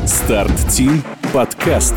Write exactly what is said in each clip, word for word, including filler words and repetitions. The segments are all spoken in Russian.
Старт Тим подкаст.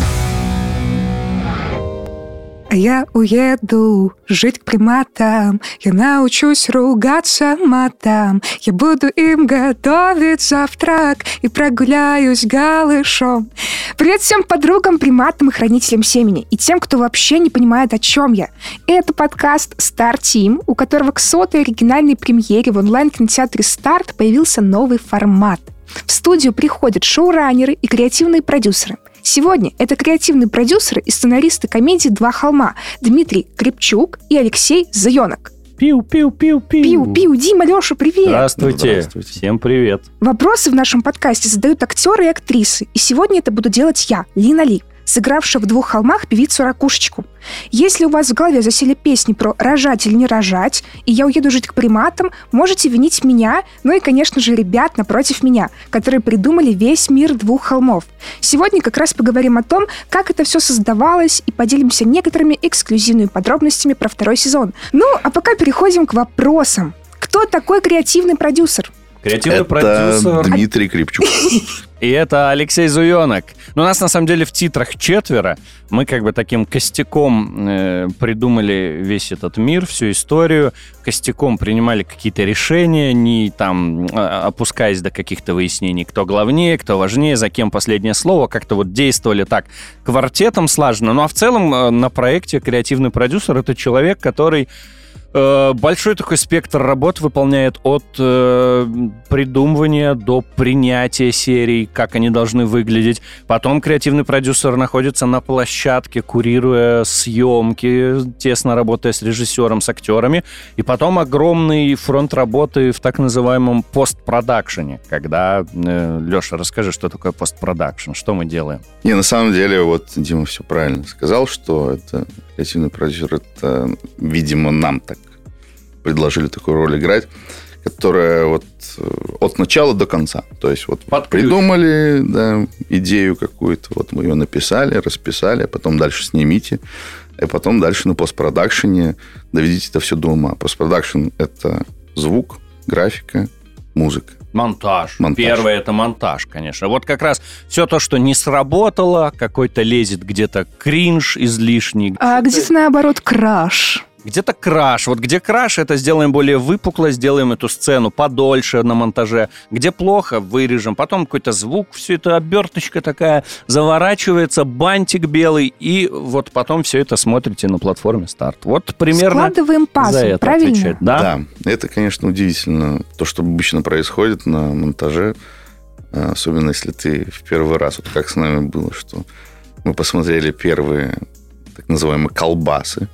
Я уеду жить к приматам, я научусь ругаться матом, я буду им готовить завтрак и прогуляюсь голышом. Привет всем подругам, приматам и хранителям семени, и тем, кто вообще не понимает, о чем я. Это подкаст Старт Тим, у которого к сотой оригинальной премьере в онлайн-кинотеатре Старт появился новый формат. В студию приходят шоураннеры и креативные продюсеры. Сегодня это креативные продюсеры и сценаристы комедии «Два холма» Дмитрий Крепчук и Алексей Зуенок. Пиу-пиу-пиу-пиу. Пиу-пиу, Дима, Леша, привет! Здравствуйте. Здравствуйте. Всем привет. Вопросы в нашем подкасте задают актеры и актрисы. И сегодня это буду делать я, Лина Ли, сыгравшая в «Двух холмах» певицу Ракушечку. Если у вас в голове засели песни про «рожать или не рожать» и «я уеду жить к приматам», можете винить меня, ну и, конечно же, ребят напротив меня, которые придумали весь мир «Двух холмов». Сегодня как раз поговорим о том, как это все создавалось, и поделимся некоторыми эксклюзивными подробностями про второй сезон. Ну, а пока переходим к вопросам. Кто такой креативный продюсер? Креативный это продюсер. Дмитрий Крепчук. И это Алексей Зуенок. Но нас, на самом деле, в титрах четверо. Мы как бы таким костяком э, придумали весь этот мир, всю историю. Костяком принимали какие-то решения, не там опускаясь до каких-то выяснений, кто главнее, кто важнее, за кем последнее слово. Как-то вот действовали так квартетом слаженно. Ну а в целом э, на проекте креативный продюсер — это человек, который большой такой спектр работ выполняет от э, придумывания до принятия серий, как они должны выглядеть. Потом креативный продюсер находится на площадке, курируя съемки, тесно работая с режиссером, с актерами. И потом огромный фронт работы в так называемом постпродакшене. Когда, э, Леша, расскажи, что такое постпродакшн, что мы делаем? Не, на самом деле, вот Дима все правильно сказал, что это креативный продюсер, это, видимо, нам так предложили такую роль играть, которая вот от начала до конца. То есть вот придумали, да, идею какую-то, вот мы ее написали, расписали, а потом дальше снимите, и потом дальше на постпродакшене доведите это все до ума. Постпродакшн – это звук, графика, музыка. Монтаж. монтаж. Первое – это монтаж, конечно. Вот как раз все то, что не сработало, какой-то лезет где-то кринж излишний. А где-то, наоборот, краш. Где-то краш. Вот где краш, это сделаем более выпукло, сделаем эту сцену подольше на монтаже. Где плохо, вырежем. Потом какой-то звук, все это оберточка такая заворачивается, бантик белый, и вот потом все это смотрите на платформе Старт. Вот примерно складываем пазл, за это правильно? Отвечает. Да? Да, это, конечно, удивительно. То, что обычно происходит на монтаже, особенно если ты в первый раз, вот как с нами было, что мы посмотрели первые так называемые колбасы,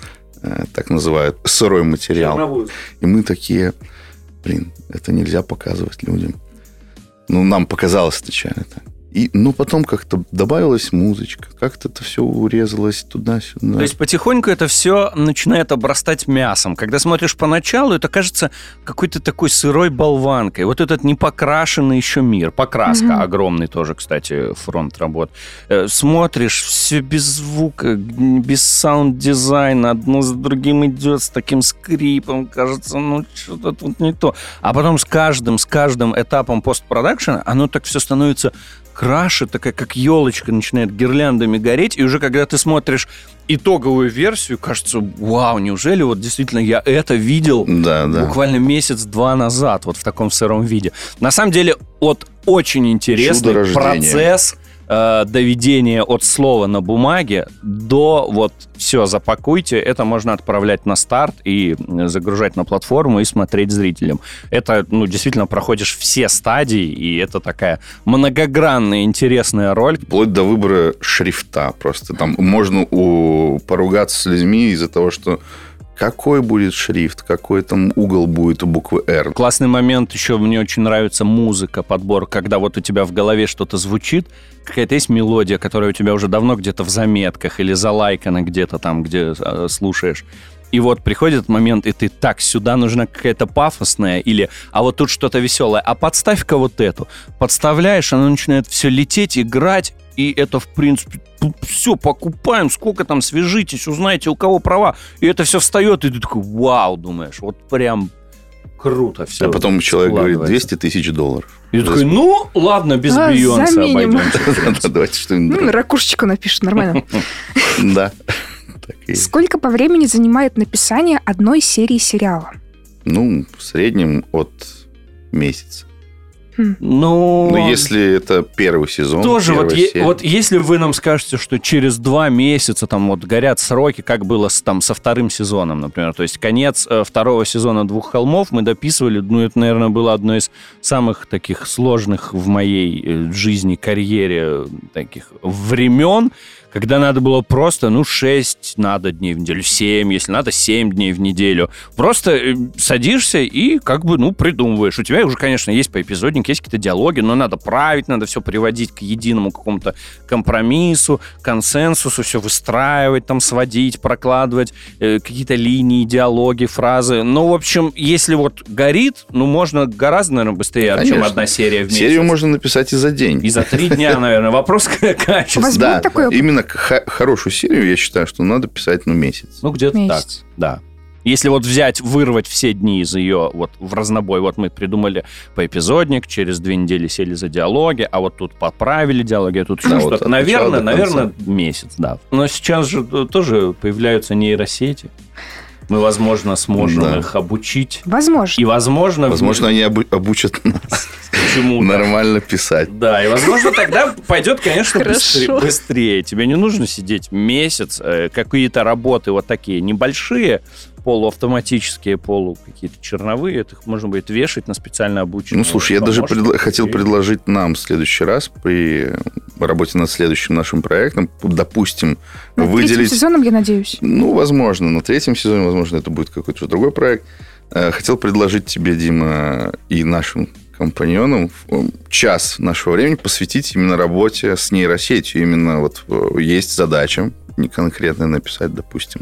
так называют сырой материал. Черновую. И мы такие, блин, это нельзя показывать людям. Ну, нам показалось сначала так. И, ну, потом как-то добавилась музычка, как-то это все урезалось туда-сюда. То есть потихоньку это все начинает обрастать мясом. Когда смотришь поначалу, это кажется какой-то такой сырой болванкой. Вот этот непокрашенный еще мир. Покраска mm-hmm. огромный тоже, кстати, фронт работ. Смотришь, все без звука, без саунд-дизайна, одно за другим идет с таким скрипом. Кажется, ну, что-то тут не то. А потом с каждым, с каждым этапом постпродакшена оно так все становится краше, такая как елочка, начинает гирляндами гореть, и уже когда ты смотришь итоговую версию, кажется, вау, неужели вот действительно я это видел да, да. буквально месяц-два назад, вот в таком сыром виде. На самом деле, вот очень интересный процесс э, доведения от слова на бумаге до вот все, запакуйте, это можно отправлять на Старт и загружать на платформу и смотреть зрителям. Это, ну, действительно проходишь все стадии, и это такая многогранная, интересная роль. Вплоть до выбора шрифта просто. Там можно у... поругаться с людьми из-за того, что какой будет шрифт, какой там угол будет у буквы «Р». Классный момент еще, мне очень нравится музыка, подбор, когда вот у тебя в голове что-то звучит, какая-то есть мелодия, которая у тебя уже давно где-то в заметках или залайкана где-то там, где э, слушаешь. И вот приходит момент, и ты так, сюда нужна какая-то пафосная, или а вот тут что-то веселое, а подставь-ка вот эту. Подставляешь, она начинает все лететь, играть, и это, в принципе, все, покупаем, сколько там, свяжитесь, узнайте, у кого права. И это все встает, и ты такой, вау, думаешь, вот прям круто все. А потом человек говорит двести тысяч долларов. И такой, ну, ладно, без А, Бейонсе заменим. обойдемся. Давайте что-нибудь Ну, другое. ракушечку напишет, нормально. Да. Так и есть. Сколько по времени занимает написание одной серии сериала? Ну, в среднем от месяца. Ну, Но если это первый сезон, тоже вот, первая е- серия. вот если вы нам скажете, что через два месяца там вот горят сроки, как было с, там, со вторым сезоном, например, то есть конец э, второго сезона «Двух холмов» мы дописывали, ну, это, наверное, было одно из самых таких сложных в моей э, жизни, карьере э, таких времен, когда надо было просто, ну, шесть надо дней в неделю, семь, если надо, семь дней в неделю. Просто э, садишься и как бы, ну, придумываешь. У тебя уже, конечно, есть поэпизодник, есть какие-то диалоги, но надо править, надо все приводить к единому какому-то компромиссу, консенсусу, все выстраивать, там, сводить, прокладывать э, какие-то линии, диалоги, фразы. Ну, в общем, если вот горит, ну, можно гораздо, наверное, быстрее, Конечно. чем одна серия в месяц. Серию можно написать и за день. И за три дня, наверное. Вопрос качества. У вас Да, будет такой опыт? именно х- хорошую серию, я считаю, что надо писать, ну, месяц. Ну, где-то так, Месяц. да. Если вот взять, вырвать все дни из ее вот в разнобой, вот мы придумали поэпизодник, через две недели сели за диалоги, а вот тут поправили диалоги, а тут еще Да, что-то. вот от Наверное, начала до конца. наверное, месяц, да. Но сейчас же тоже появляются нейросети. Мы, возможно, сможем Да. их обучить. Возможно. И, возможно... в- Возможно, они обу- обучат нас Почему? нормально писать. Да, и, возможно, тогда пойдет, конечно, Хорошо. быстрее, быстрее. Тебе не нужно сидеть месяц. э, Какие-то работы вот такие небольшие, полуавтоматические, полу какие-то черновые, это их можно будет вешать на специально обученные. Ну, слушай, я даже помощники. предла- хотел И- предложить нам в следующий раз при работе над следующим нашим проектом, допустим, Над третьим выделить... сезоном, я надеюсь. Ну, возможно, на третьем сезоне, возможно, это будет какой-то уже другой проект. Э, Хотел предложить тебе, Дима, и нашим компаньонам э, час нашего времени посвятить именно работе с нейросетью. Именно вот э, есть задача не конкретно написать, допустим,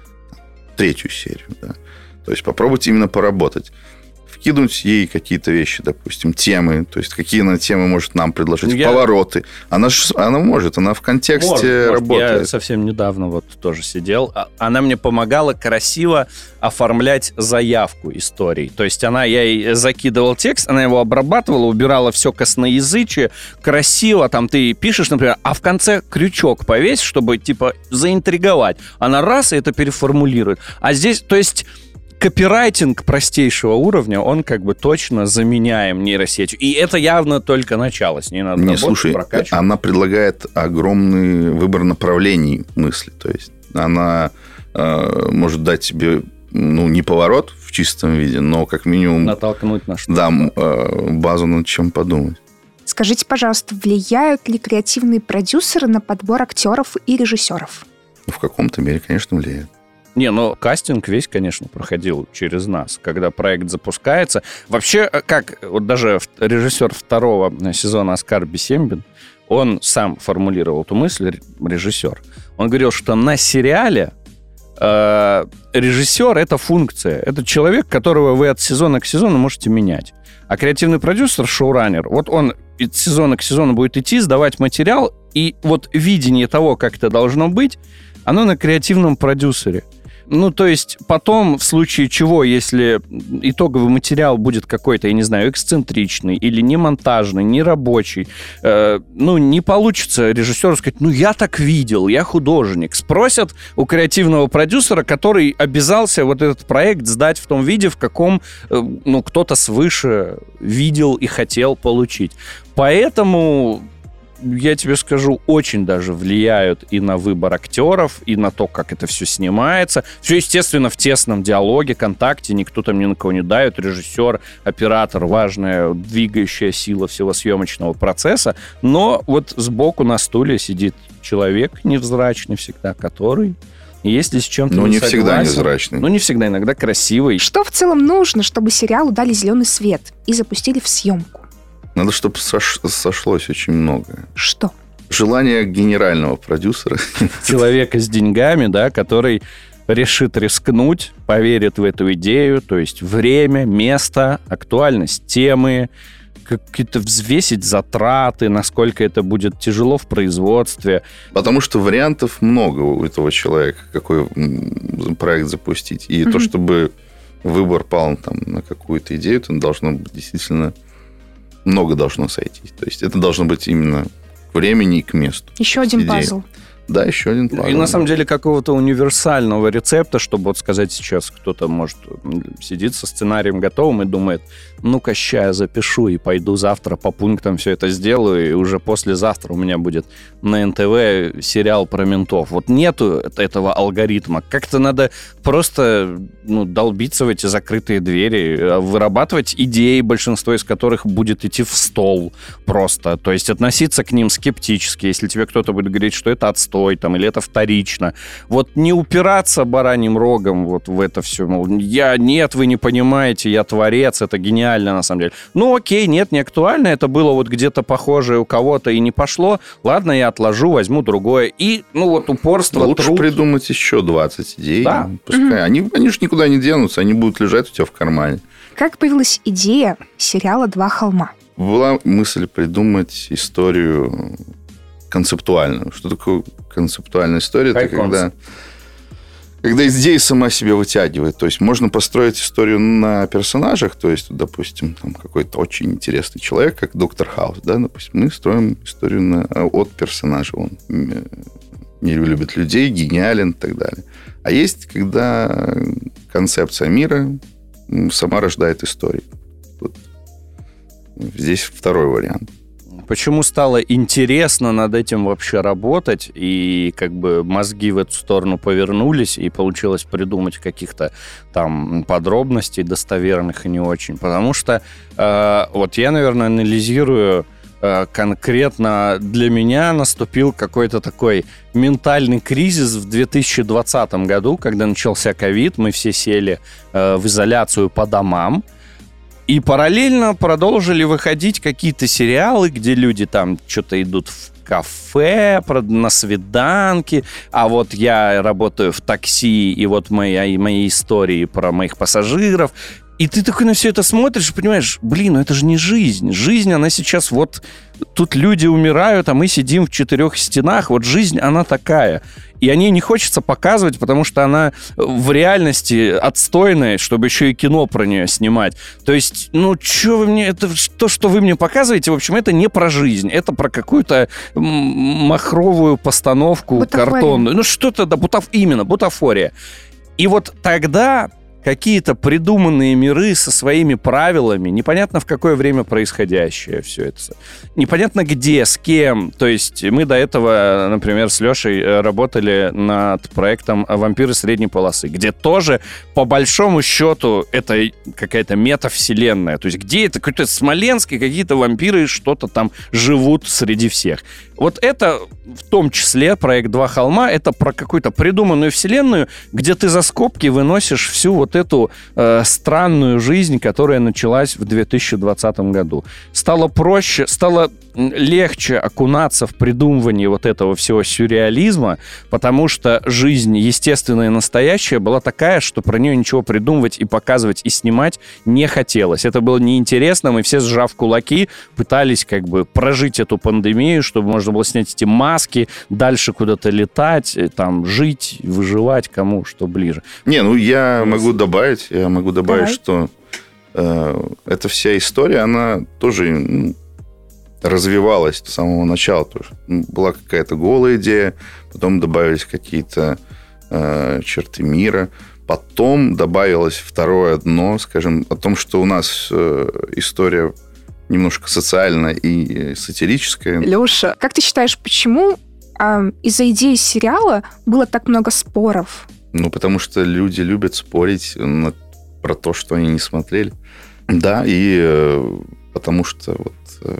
третью серию. Да. То есть попробовать именно поработать. Вкинуть ей какие-то вещи, допустим, темы, то есть какие она темы может нам предложить, Ну, я- повороты. Она, ж- она может, она в контексте Может, может. работает. Я совсем недавно вот тоже сидел. А- Она мне помогала красиво оформлять заявку историй. То есть она, я ей закидывал текст, она его обрабатывала, убирала все косноязычие, красиво, там ты пишешь, например, а в конце крючок повесь, чтобы, типа, заинтриговать. Она раз и это переформулирует. А здесь, то есть... Копирайтинг простейшего уровня, он как бы точно заменяем нейросетью. И это явно только начало. С ней надо Не, работать, слушай, прокачивать. она предлагает огромный выбор направлений мысли. То есть она э, может дать тебе, ну, не поворот в чистом виде, но как минимум Натолкнуть на что-то. да, м, э, базу над чем подумать. Скажите, пожалуйста, влияют ли креативные продюсеры на подбор актеров и режиссеров? Ну, в каком-то мере, конечно, влияет. Не, ну, кастинг весь, конечно, проходил через нас, когда проект запускается. Вообще, как, вот даже в- режиссер второго сезона Оскар Бисембин, он сам формулировал эту мысль, ре- режиссер. Он говорил, что на сериале э, режиссер — это функция. Это человек, которого вы от сезона к сезону можете менять. А креативный продюсер, шоураннер, вот он от сезона к сезону будет идти, сдавать материал, и вот видение того, как это должно быть, оно на креативном продюсере. Ну, то есть потом, в случае чего, если итоговый материал будет какой-то, я не знаю, эксцентричный или не монтажный, не рабочий, э, ну, не получится режиссеру сказать, ну, я так видел, я художник. Спросят у креативного продюсера, который обязался вот этот проект сдать в том виде, в каком, э, ну, кто-то свыше видел и хотел получить. Поэтому... я тебе скажу, очень даже влияют и на выбор актеров, и на то, как это все снимается. Все, естественно, в тесном диалоге, контакте, никто там ни на кого не давит. Режиссер, оператор, важная двигающая сила всего съемочного процесса. Но вот сбоку на стуле сидит человек невзрачный всегда, который... Если с чем-то Но не не всегда согласен, невзрачный. ну, не всегда, иногда красивый. Что в целом нужно, чтобы сериалу дали зеленый свет и запустили в съемку? Надо, чтобы сош- сошлось очень многое. Что? Желание генерального продюсера. Человека с деньгами, да, который решит рискнуть, поверит в эту идею, то есть время, место, актуальность темы, какие-то взвесить затраты, насколько это будет тяжело в производстве. Потому что вариантов много у этого человека, какой м, проект запустить. И то, чтобы выбор пал там на какую-то идею, то должно быть действительно много должно сойтись. То есть это должно быть именно к времени и к месту. Еще один идея. Пазл. Да, еще один пазл. И на самом деле какого-то универсального рецепта, чтобы вот сказать сейчас, кто-то, может, сидит со сценарием готовым и думает, ну-ка, ща я запишу и пойду завтра по пунктам все это сделаю, и уже послезавтра у меня будет на эн тэ вэ сериал про ментов. Вот нету этого алгоритма. Как-то надо просто ну, долбиться в эти закрытые двери, вырабатывать идеи, большинство из которых будет идти в стол просто. То есть относиться к ним скептически. Если тебе кто-то будет говорить, что это отстой, там, или это вторично. Вот не упираться бараньим рогом вот в это все. Мол, я, нет, вы не понимаете, я творец, это гениально на самом деле. Ну, окей, нет, не актуально, это было вот где-то похожее у кого-то и не пошло. Ладно, я отложу, возьму другое. И, ну, вот упорство, лучше труд. придумать еще двадцать идей. Да. Пускай. Mm-hmm. Они, они же никуда не денутся, они будут лежать у тебя в кармане. Как появилась идея сериала «Два холма»? Была мысль придумать историю концептуальную. Что такое концептуальная история? High это когда, когда идея сама себя вытягивает. То есть можно построить историю на персонажах. То есть, допустим, там какой-то очень интересный человек, как доктор Хаус. Да? Допустим, мы строим историю на, от персонажа. Он не любит людей, гениален и так далее. А есть, когда концепция мира сама рождает историю. Вот. Здесь второй вариант. Почему стало интересно над этим вообще работать, и как бы мозги в эту сторону повернулись, и получилось придумать каких-то там подробностей достоверных и не очень. Потому что э, вот я, наверное, анализирую э, конкретно для меня наступил какой-то такой ментальный кризис в две тысячи двадцатом году, когда начался ковид, мы все сели э, в изоляцию по домам. И параллельно продолжили выходить какие-то сериалы, где люди там что-то идут в кафе, на свиданки, а вот я работаю в такси, и вот мои, мои истории про моих пассажиров. И ты такой на все это смотришь и понимаешь, блин, ну это же не жизнь. Жизнь, она сейчас вот... Тут люди умирают, а мы сидим в четырех стенах. Вот жизнь, она такая. И о ней не хочется показывать, потому что она в реальности отстойная, чтобы еще и кино про нее снимать. То есть, ну, что вы мне... Это, то, что вы мне показываете, в общем, это не про жизнь. Это про какую-то махровую постановку бутафория. Картонную. Ну, что-то, да, бутаф... именно, бутафория. И вот тогда... какие-то придуманные миры со своими правилами, непонятно в какое время происходящее все это. Непонятно где, с кем. То есть мы до этого, например, с Лешей работали над проектом «Вампиры средней полосы», где тоже, по большому счету, это какая-то метавселенная. То есть где это? Какой-то Смоленск, и какие-то вампиры что-то там живут среди всех. Вот это, в том числе, проект «Два холма», это про какую-то придуманную вселенную, где ты за скобки выносишь всю вот эту э, странную жизнь, которая началась в две тысячи двадцатом году. Стало проще, стало легче окунаться в придумывание вот этого всего сюрреализма, потому что жизнь, естественная и настоящая, была такая, что про нее ничего придумывать и показывать, и снимать не хотелось. Это было неинтересно, мы все, сжав кулаки, пытались как бы прожить эту пандемию, чтобы можно было снять эти маски, дальше куда-то летать, там, жить, выживать, кому что ближе. Не, ну я могу добавить, я могу добавить, Давай. что э, эта вся история, она тоже ну, развивалась с самого начала. То есть, была какая-то голая идея, потом добавились какие-то э, черты мира, потом добавилось второе дно, скажем, о том, что у нас э, история немножко социальная и сатирическая. Леша, как ты считаешь, почему э, из-за идеи сериала было так много споров? Ну, потому что люди любят спорить на, про то, что они не смотрели. Да, и э, потому что вот, э,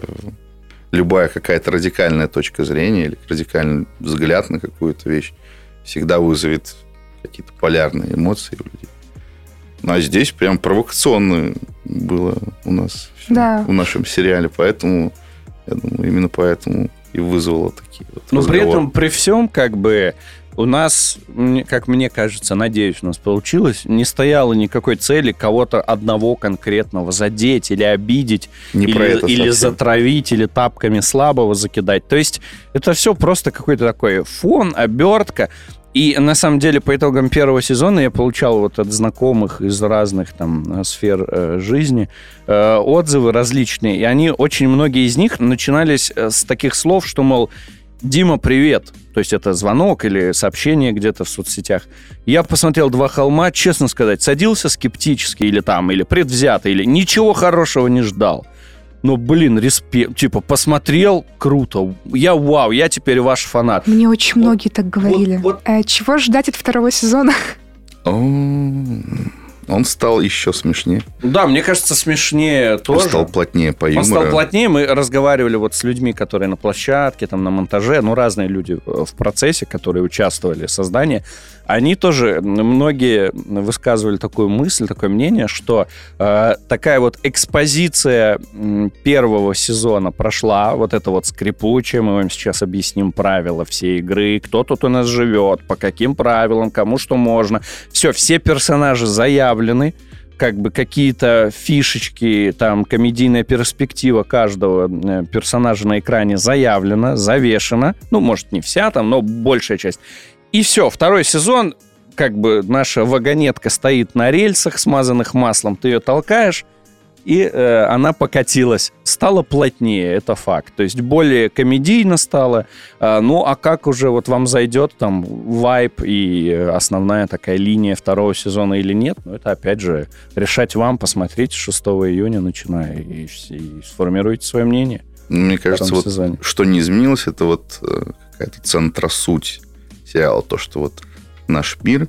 любая какая-то радикальная точка зрения или радикальный взгляд на какую-то вещь всегда вызовет какие-то полярные эмоции у людей. Ну, а здесь прям провокационно было у нас да. в нашем сериале, поэтому, я думаю, именно поэтому и вызвало такие вот Но разговоры. при этом, при всем, как бы, у нас, как мне кажется, надеюсь, у нас получилось, не стояло никакой цели кого-то одного конкретного задеть или обидеть, Не про или, это или совсем. затравить, или тапками слабого закидать. То есть это все просто какой-то такой фон, обертка. И на самом деле по итогам первого сезона я получал вот от знакомых из разных там сфер э, жизни э, отзывы различные, и они, очень многие из них начинались с таких слов, что, мол, «Дима, привет!» То есть это звонок или сообщение где-то в соцсетях. Я посмотрел «Два холма», честно сказать, садился скептически или там, или предвзято, или ничего хорошего не ждал. Но, блин, респект, типа, посмотрел, круто. Я вау, я теперь ваш фанат. Мне очень вот, многие так говорили. Вот, вот. А чего ждать от второго сезона? Он стал еще смешнее. Да, мне кажется, смешнее тоже. Он стал плотнее по юмору. Он стал плотнее. Мы разговаривали вот с людьми, которые на площадке, там, на монтаже. Ну, разные люди в процессе, которые участвовали в создании. Они тоже, многие высказывали такую мысль, такое мнение, что э, такая вот экспозиция первого сезона прошла, вот это вот скрипучее, мы вам сейчас объясним правила всей игры, кто тут у нас живет, по каким правилам, кому что можно. Все, все персонажи заявлены, как бы какие-то фишечки, там, комедийная перспектива каждого персонажа на экране заявлена, завешена. Ну, может, не вся там, но большая часть. И все, второй сезон, как бы наша вагонетка стоит на рельсах, смазанных маслом, ты ее толкаешь, и э, она покатилась. Стало плотнее, это факт. То есть более комедийно стало. Э, ну, а как уже вот вам зайдет там вайб и основная такая линия второго сезона или нет, ну, это опять же решать вам, посмотрите шестого июня, начиная, и, и сформируйте свое мнение. Мне кажется, вот, что не изменилось, это вот какая-то центросуть сериала, то, что вот наш мир,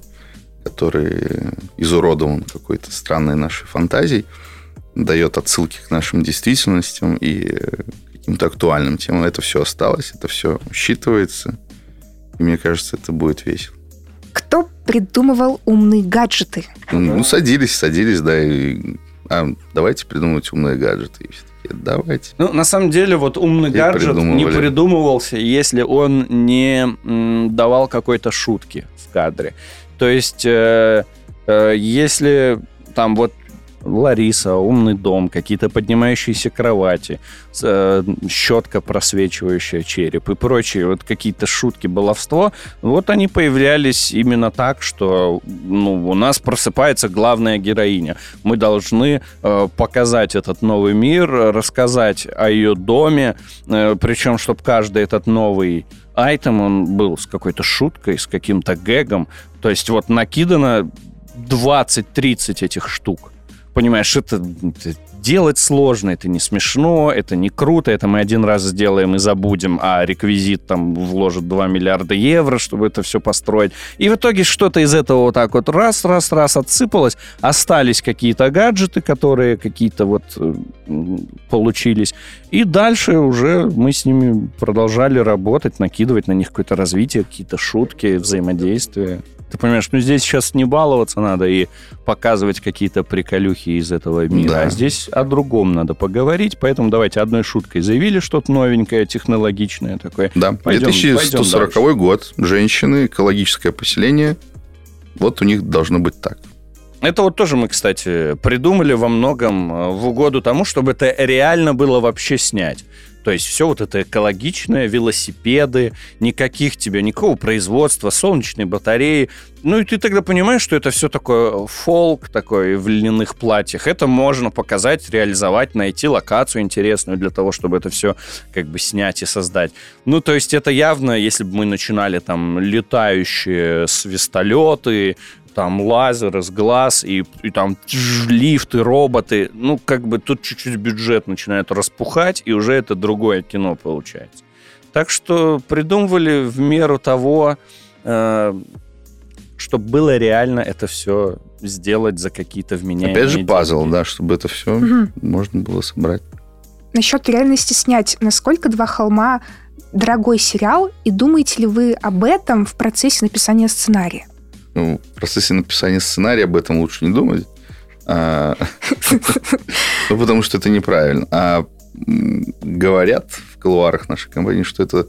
который изуродован какой-то странной нашей фантазией, дает отсылки к нашим действительностям и каким-то актуальным темам. Это все осталось, это все считывается. И мне кажется, это будет весело. Кто придумывал умные гаджеты? Ну, садились, садились, да, и... А, давайте придумывать умные гаджеты. И все такие, давайте. Ну, на самом деле, вот умный и гаджет не придумывался, если он не м, давал какой-то шутки в кадре. То есть, э, э, если там вот Лариса, умный дом, какие-то поднимающиеся кровати, э, щетка, просвечивающая череп и прочие вот какие-то шутки, баловство, вот они появлялись именно так, что ну, у нас просыпается главная героиня. Мы должны э, показать этот новый мир, рассказать о ее доме, э, причем, чтобы каждый этот новый айтем, он был с какой-то шуткой, с каким-то гэгом. То есть вот накидано двадцать-тридцать этих штук. Понимаешь, это, это делать сложно, это не смешно, это не круто, это мы один раз сделаем и забудем, а реквизит там вложит два миллиарда евро, чтобы это все построить. И в итоге что-то из этого вот так вот раз-раз-раз отсыпалось, остались какие-то гаджеты, которые какие-то вот получились, и дальше уже мы с ними продолжали работать, накидывать на них какое-то развитие, какие-то шутки, взаимодействия. Ты понимаешь, ну здесь сейчас не баловаться надо и показывать какие-то приколюхи из этого мира, да. А здесь о другом надо поговорить, поэтому давайте одной шуткой заявили что-то новенькое, технологичное такое. Да, пойдем, две тысячи сто сороковой год, женщины, экологическое поселение, вот у них должно быть так. Это вот тоже мы, кстати, придумали во многом в угоду тому, чтобы это реально было вообще снять. То есть все вот это экологичное, велосипеды, никаких тебе, никакого производства, солнечные батареи. Ну и ты тогда понимаешь, что это все такое фолк такой в льняных платьях. Это можно показать, реализовать, найти локацию интересную для того, чтобы это все как бы снять и создать. Ну то есть это явно, если бы мы начинали там летающие свистолеты, там лазеры с глаз, и, и там тж, лифты, роботы. Ну, как бы тут чуть-чуть бюджет начинает распухать, и уже это другое кино получается. Так что придумывали в меру того, э, чтобы было реально это все сделать за какие-то вменяемые Опять же деньги. Пазл, да, чтобы это все угу. можно было собрать. Насчет реальности снять. Насколько «Два холма» дорогой сериал, и думаете ли вы об этом в процессе написания сценария? Ну, в процессе написания сценария об этом лучше не думать. Ну, потому что это неправильно. А говорят в кулуарах нашей компании, что это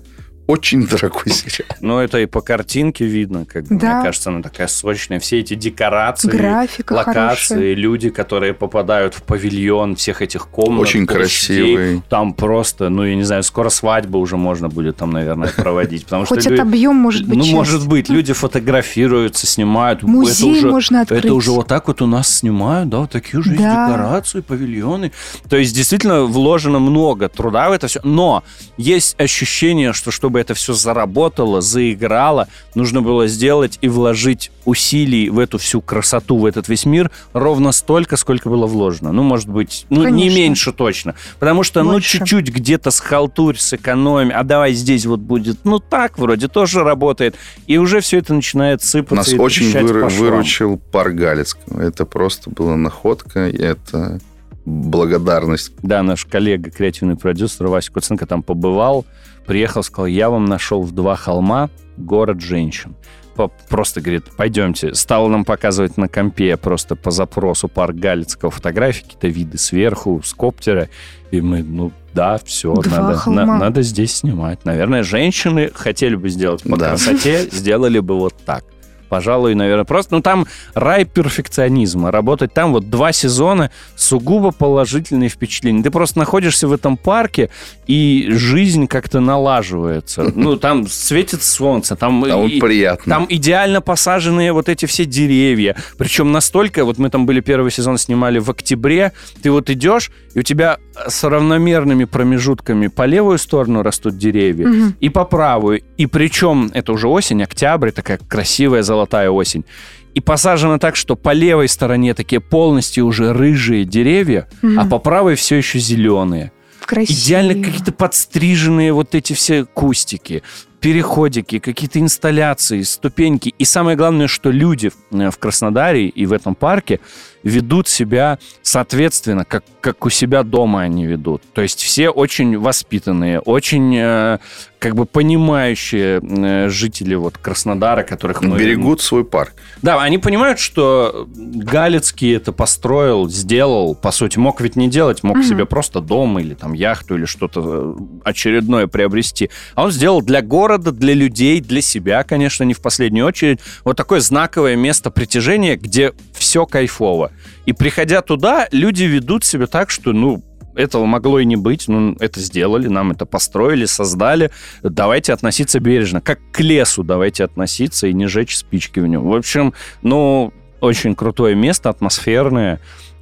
очень дорогой сериал. Ну, это и по картинке видно, как бы, Да. мне кажется, она такая сочная. Все эти декорации, Графика локации, хорошая. люди, которые попадают в павильон всех этих комнат. Очень площадей. красивый. Там просто, ну, я не знаю, скоро свадьбу уже можно будет там, наверное, проводить. Потому что Хоть лю- отобьем, может быть, Ну, часть. может быть, люди фотографируются, снимают. Музей это уже, можно открыть. Это уже вот так вот у нас снимают, да, вот такие уже есть Да. декорации, павильоны. То есть, действительно, вложено много труда в это все. Но есть ощущение, что чтобы это все заработало, заиграло, нужно было сделать и вложить усилий в эту всю красоту, в этот весь мир ровно столько, сколько было вложено. Ну, может быть, ну, не Конечно. меньше точно. Потому что, ну, Больше. чуть-чуть где-то схалтурь, сэкономь, а давай здесь вот будет, ну, так вроде тоже работает. И уже все это начинает сыпаться Нас и очень трещать выр- по швам. выручил парк Галицкого. Это просто была находка, и это благодарность. Да, наш коллега, креативный продюсер Вася Куценко там побывал, приехал, сказал, я вам нашел в два холма город женщин. По- Просто, говорит, пойдемте. Стал нам показывать на компе просто по запросу парк Галицкого фотографии, какие-то виды сверху, с коптера. И мы, ну, да, все, Два надо, холма. на- надо здесь снимать. Наверное, женщины хотели бы сделать по Да. красоте, сделали бы вот так. Пожалуй, наверное, просто... Ну, там рай перфекционизма. Работать там вот два сезона сугубо положительные впечатления. Ты просто находишься в этом парке, и жизнь как-то налаживается. Ну, там светит солнце, там... Там и- приятно. Там идеально посаженные вот эти все деревья. Причем настолько... Вот мы там были первый сезон, снимали в октябре. Ты вот идешь, и у тебя с равномерными промежутками по левую сторону растут деревья, Мгм. и по правую. И причем это уже осень, октябрь, такая красивая золотая осень. И посажено так, что по левой стороне такие полностью уже рыжие деревья, Мгм. а по правой все еще зеленые. Красиво. Идеально какие-то подстриженные вот эти все кустики, переходики, какие-то инсталляции, ступеньки. И самое главное, что люди в в Краснодаре и в этом парке ведут себя соответственно, как, как у себя дома они ведут. То есть все очень воспитанные, очень э, как бы понимающие э, жители вот Краснодара, которых мы... Берегут свой парк. Да, они понимают, что Галицкий это построил, сделал, по сути, мог ведь не делать, мог Мгм. себе просто дом или там яхту или что-то очередное приобрести. А он сделал для города, для людей, для себя, конечно, не в последнюю очередь, вот такое знаковое место притяжения, где все кайфово. И приходя туда, люди ведут себя так, что, ну, этого могло и не быть, ну, это сделали, нам это построили, создали, давайте относиться бережно. Как к лесу давайте относиться и не жечь спички в нем. В общем, ну, очень крутое место, атмосферное.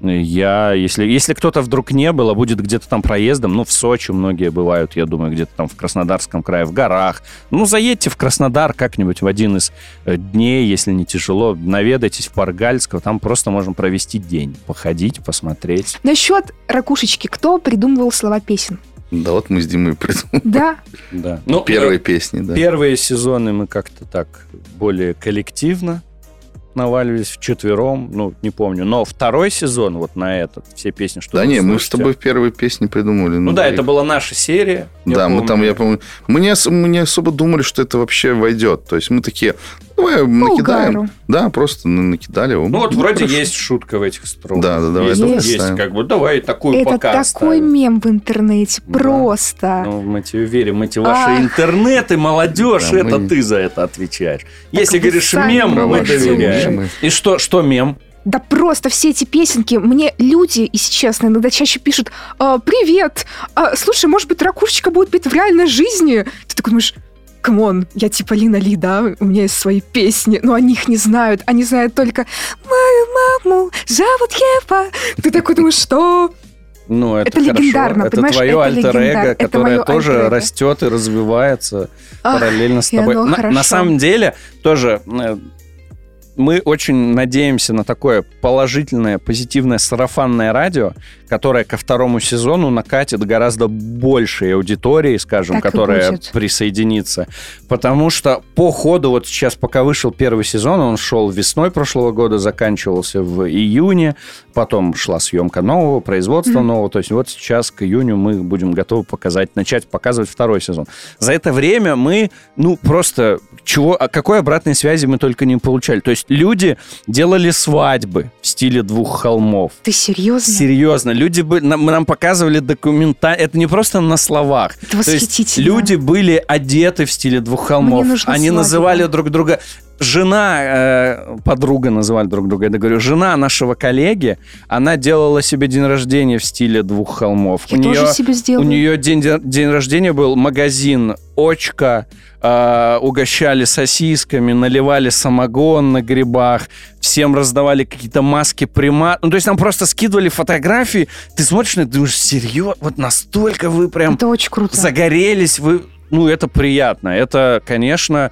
Я, если, если кто-то вдруг не был, а будет где-то там проездом, ну, в Сочи многие бывают, я думаю, где-то там в Краснодарском крае, в горах. Ну, заедьте в Краснодар как-нибудь в один из э, дней, если не тяжело, наведайтесь в парк Галицкого, там просто можно провести день, походить, посмотреть. Насчет ракушечки. Кто придумывал слова песен? Да вот мы с Димой придумали. Да. Да. Ну, Первые э, песни, да. Первые сезоны мы как-то так более коллективно наваливались вчетвером, ну, не помню. Но второй сезон вот на этот, все песни, что Да вы не, мы с слышите- тобой первые песни придумали. Ну да, это была наша серия. я Да, мы помню. там, я помню, мы не, ос- мы не особо думали, что это вообще войдет. То есть мы такие, давай накидаем. угару. Да, просто на- накидали. Ну вот вроде хорошо. есть шутка в этих строках. Да, да, давай есть, это есть, поставим. как бы, давай такую Это пока такой оставим. мем в интернете. Да. Просто. Ну, мы тебе верим, эти ваши Ах. интернеты, молодежь, Да, это мы- ты за это отвечаешь. Если вы говоришь сами мем, Про мы ваши доверяем. мемы. И что, что мем? Да просто все эти песенки, мне люди, если честно, иногда чаще пишут: «А, привет, а, слушай, может быть, ракушечка будет петь в реальной жизни?» Ты такой думаешь: камон, я типа Лина Ли, да, у меня есть свои песни, но они их не знают, они знают только «Мою маму зовут Ева». Ты такой думаешь, что? Ну, это, Это хорошо. легендарно, Это понимаешь, твое это альтер-эго, легендар- это которое моё тоже альтер-эго. растет и развивается Ах, параллельно с и тобой. оно На, хорошо. на самом деле, тоже э, мы очень надеемся на такое положительное, позитивное сарафанное радио, которое ко второму сезону накатит гораздо большей аудитории, скажем, Так и которая будет. присоединится. Потому что по ходу, вот сейчас, пока вышел первый сезон, он шел весной прошлого года, заканчивался в июне, потом шла съемка нового, производство Мгм. нового. То есть вот сейчас к июню мы будем готовы показать, начать показывать второй сезон. За это время мы, ну, просто чего, а какой обратной связи мы только не получали. То есть есть люди делали свадьбы в стиле двух холмов. Ты серьезно? Серьезно. Люди бы, нам, нам показывали документально. Это не просто на словах. Это восхитительно. То есть люди были одеты в стиле двух холмов. Они свадьба. называли друг друга... Жена, э, подруга называли друг друга, я говорю, жена нашего коллеги, она делала себе день рождения в стиле двух холмов. Я у тоже нее, себе сделала. У нее день, день рождения был магазин «Очка», э, угощали сосисками, наливали самогон на грибах, всем раздавали какие-то маски примат. Ну, то есть нам просто скидывали фотографии, ты смотришь на это, думаешь, серьезно, вот настолько вы прям это очень круто. Загорелись, вы... Ну, это приятно. Это, конечно...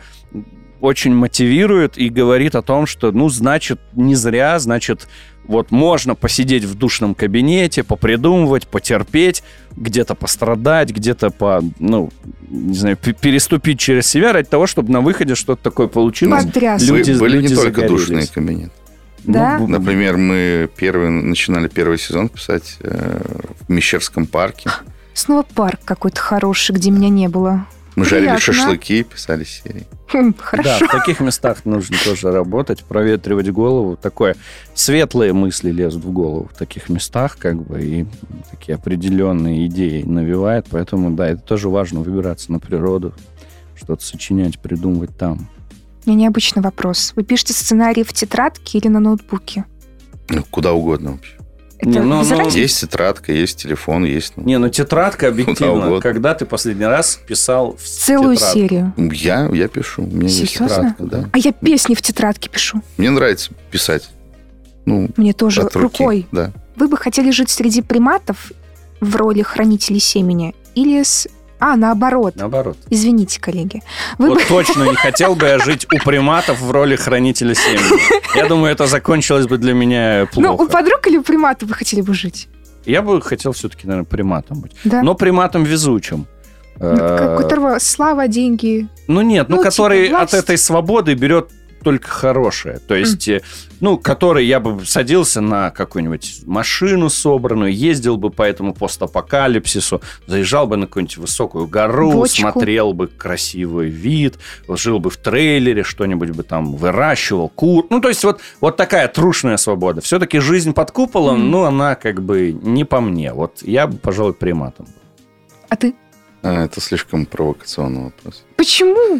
очень мотивирует и говорит о том, что, ну, значит, не зря, значит, вот можно посидеть в душном кабинете, попридумывать, потерпеть, где-то пострадать, где-то по, ну, не знаю, переступить через себя ради того, чтобы на выходе что-то такое получилось. Потрясно. Люди, были люди не только загорелись. душные кабинеты. Да? Ну, Например, мы первый, начинали первый сезон писать э, в Мещерском парке. Снова парк какой-то хороший, где меня не было. Мы жарили Приятно. шашлыки, писали серии. Хм, Да, хорошо. в таких местах нужно тоже работать, проветривать голову. Такое светлые мысли лезут в голову в таких местах, как бы, и такие определенные идеи навевает. Поэтому, да, это тоже важно, выбираться на природу, что-то сочинять, придумывать там. У меня необычный вопрос. Вы пишете сценарий в тетрадке или на ноутбуке? Ну, куда угодно вообще. Это Не, ну, без ну, разницы? Есть тетрадка, есть телефон, есть... Ну, Не, ну тетрадка Куда объективно. угодно. Когда ты последний раз писал в Целую тетрадку? серию. я, я пишу, у меня есть Серьезно? тетрадка, да. А я песни в тетрадке пишу. Мне нравится писать. Ну, Мне тоже от руки, рукой. да. Вы бы хотели жить среди приматов в роли хранителей семени? Или с... А, наоборот. Наоборот. Извините, коллеги. Вы Вот бы... точно не хотел бы я жить у приматов в роли хранителя семени. Я думаю, это закончилось бы для меня Ну, у плохо. подруг или у приматов вы хотели бы жить? Я бы хотел все-таки, наверное, приматом быть. Да. Но приматом везучим. Ну, Э, у которого слава, деньги. Ну нет, ну, ну, который типа, от власть. этой свободы берет только хорошее. То есть, э, ну, который я бы садился на какую-нибудь машину собранную, ездил бы по этому постапокалипсису, заезжал бы на какую-нибудь высокую гору, Бочку. смотрел бы красивый вид, жил бы в трейлере, что-нибудь бы там выращивал, кур. Ну, то есть, вот, вот такая трушная свобода. Все-таки жизнь под куполом, Мгм. ну, она как бы не по мне. Вот я бы, пожалуй, приматом был. А ты? А, это слишком провокационный вопрос. Почему?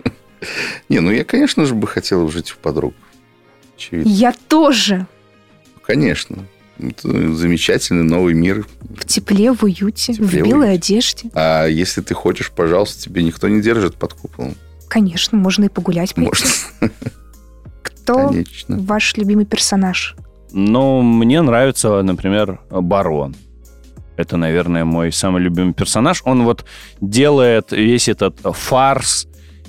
Не, ну я, конечно же, бы хотел жить у подруг. Очевидно. Я тоже. Конечно. Это замечательный новый мир. В тепле, в уюте, тепле, в белой уюте. одежде. А если ты хочешь, пожалуйста, тебе никто не держит под куполом. Конечно, можно и погулять. пойти. Можно. Кто Конечно. ваш любимый персонаж? Ну, мне нравится, например, Барон. Это, наверное, мой самый любимый персонаж. Он вот делает весь этот фарс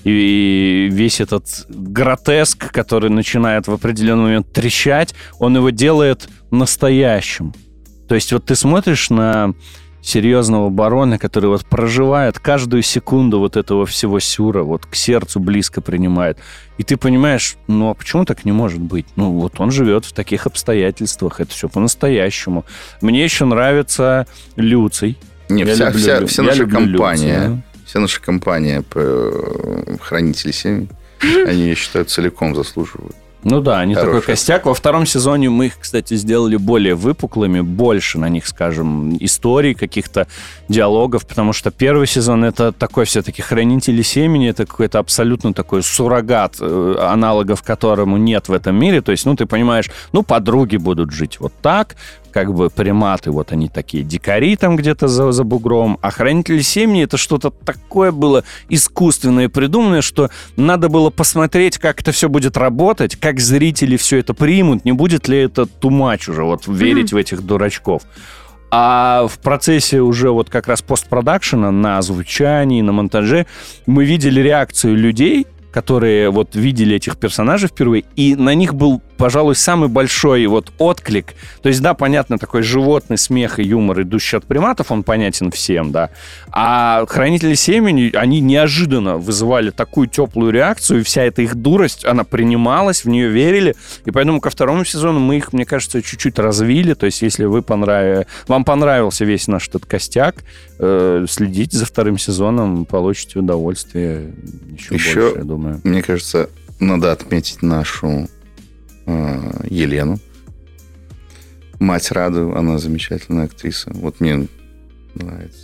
и весь этот гротеск, который начинает в определенный момент трещать, он его делает настоящим. То есть вот ты смотришь на серьезного барона, который вот проживает каждую секунду вот этого всего сюра, вот к сердцу близко принимает. И ты понимаешь, ну а почему так не может быть? Ну вот он живет в таких обстоятельствах, это все по-настоящему. Мне еще нравится Люций. Не, Я вся, люблю вся, Лю- вся я наша люблю компания, Люция. вся наша компания э, хранители семьи, они, я считаю, целиком заслуживают. Ну да, они Хороший такой костяк. Во втором сезоне мы их, кстати, сделали более выпуклыми, больше на них, скажем, историй, каких-то диалогов, потому что первый сезон — это такой все-таки хранители семени, это какой-то абсолютно такой суррогат, э, аналогов которому нет в этом мире. То есть, ну, ты понимаешь, ну, подруги будут жить вот так, как бы приматы, вот они такие дикари там где-то за, за бугром, а хранители семени — это что-то такое было искусственное и придуманное, что надо было посмотреть, как это все будет работать, как зрители все это примут, не будет ли это too much уже, вот верить mm-hmm. в этих дурачков. А в процессе уже вот как раз постпродакшена на звучании, на монтаже мы видели реакцию людей, которые вот видели этих персонажей впервые, и на них был, пожалуй, самый большой вот отклик. То есть, да, понятно, такой животный смех и юмор, идущий от приматов, он понятен всем, да. А хранители семени, они неожиданно вызывали такую теплую реакцию, и вся эта их дурость, она принималась, в нее верили, и поэтому ко второму сезону мы их, мне кажется, чуть-чуть развили. То есть, если вы понрав... вам понравился весь наш этот костяк, э, следите за вторым сезоном, получите удовольствие еще, Еще, больше, я думаю. Мне кажется, надо отметить нашу Елену, мать Раду, она замечательная актриса. Вот мне нравится.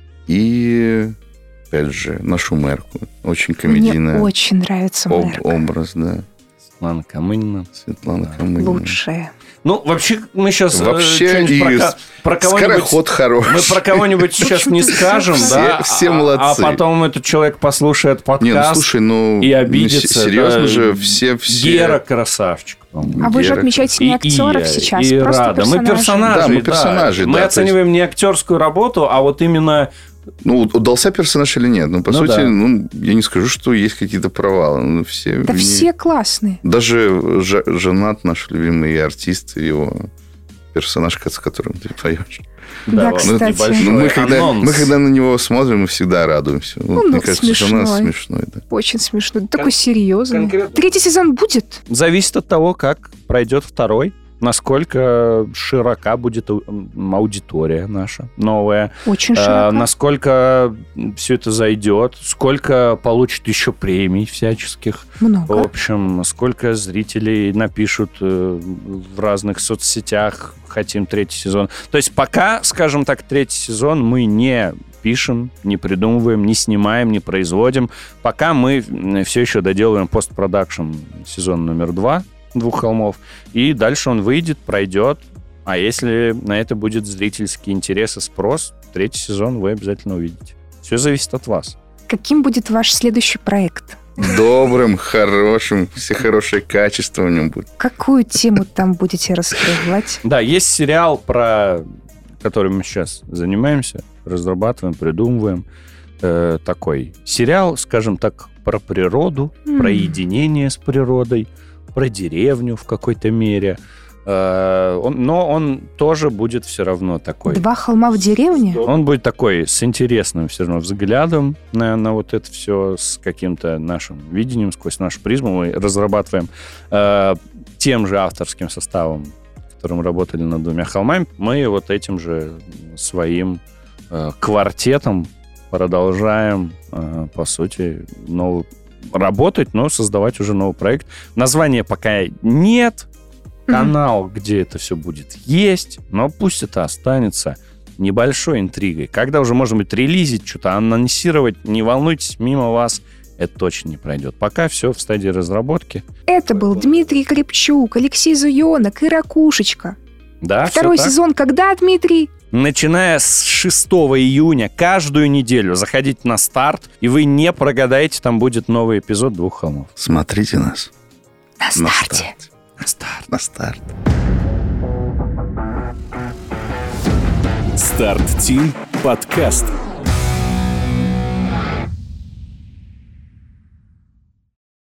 И, опять же, нашу мэрку. Очень комедийная. Мне очень нравится об, мэрка. образ, да. Светлана Камынина. Светлана Да. Камынина. Лучшая. Ну, вообще, мы сейчас Вообще про, и ко- про кого-нибудь... скороход хороший. Мы про кого-нибудь сейчас не скажем, Все- да? все а- молодцы. А потом этот человек послушает подкаст Не, ну слушай, ну... и обидится. ну, серьезно да. же, все... все... Гера красавчик, по-моему. А вы же Гера. отмечаете не И актеров Ия, сейчас, и просто Рада. Мы персонажей. персонажи. Да, мы персонажи, Мы да, то оцениваем не актерскую работу, а вот именно... Ну, удался персонаж или нет? Ну, по Ну, сути, да. ну, я не скажу, что есть какие-то провалы. Ну, все... Да не- все классные. Даже Ж- Женат, наш любимый артист, его персонаж, с которым ты поешь. Да, вот кстати. небольшой Ну, мы, когда, анонс. мы когда на него смотрим, мы всегда радуемся. Вот, Ну, мне ну, кажется, Женат смешной. смешной, да. Очень смешно. Такой серьезный. конкретно- Третий сезон будет? Зависит от того, как пройдет второй, насколько широка будет ау- аудитория наша новая, Очень э, широко. насколько все это зайдет, сколько получит еще премий всяческих. В Много. общем, сколько зрителей напишут э, в разных соцсетях, хотим третий сезон. То есть пока, скажем так, третий сезон мы не пишем, не придумываем, не снимаем, не производим. Пока мы все еще доделываем постпродакшн сезон номер два «Двух холмов», и дальше он выйдет, пройдет. А если на это будет зрительский интерес и спрос, третий сезон вы обязательно увидите. Все зависит от вас. Каким будет ваш следующий проект? Добрым, хорошим, все хорошие качества в нем будут. Какую тему там будете раскрывать? Да, есть сериал, про который мы сейчас занимаемся, разрабатываем, придумываем. Э, такой сериал, скажем так, про природу, М. про единение с природой, про деревню в какой-то мере. Э, он, но он тоже будет все равно такой. Два холма в деревне? Он будет такой с интересным все равно взглядом на, на вот это все, с каким-то нашим видением, сквозь нашу призму мы разрабатываем э, тем же авторским составом, которым работали над «Двумя холмами». Мы вот этим же своим э, квартетом продолжаем, э, по сути, новый, работать, но создавать уже новый проект. Названия пока нет. Канал, где это все будет, есть, но пусть это останется небольшой интригой. Когда уже, может быть, релизить, что-то анонсировать, не волнуйтесь, мимо вас это точно не пройдет. Пока все в стадии разработки. Это был Дмитрий Крепчук, Алексей Зуенок и Ракушечка. Да, Второй всё так. сезон когда, Дмитрий? Начиная с шестого июня, каждую неделю заходите на старт, и вы не прогадаете, там будет новый эпизод «Двух холмов». Смотрите нас. На На старте. старт. На старт. На старт. Старт Тим подкаст.